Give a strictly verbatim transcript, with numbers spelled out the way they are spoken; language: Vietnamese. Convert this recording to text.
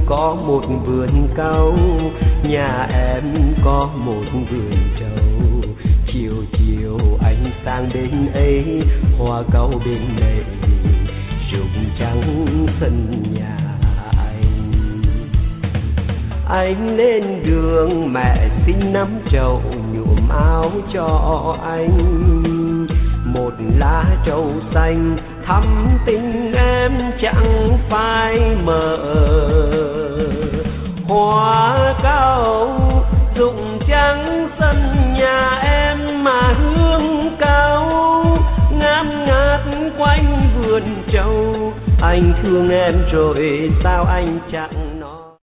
có một vườn cau, nhà em có một vườn trầu. Chiều chiều anh sang bên ấy, hoa cau bên này rụng trắng sân nhà anh. Anh lên đường mẹ xin nắm trầu nhuộm áo cho anh, một lá trầu xanh thắm tình em chẳng phai mờ. Hoa cau rụng trắng sân nhà em mà hương cao ngát ngát quanh vườn trầu. Anh thương em rồi sao anh chẳng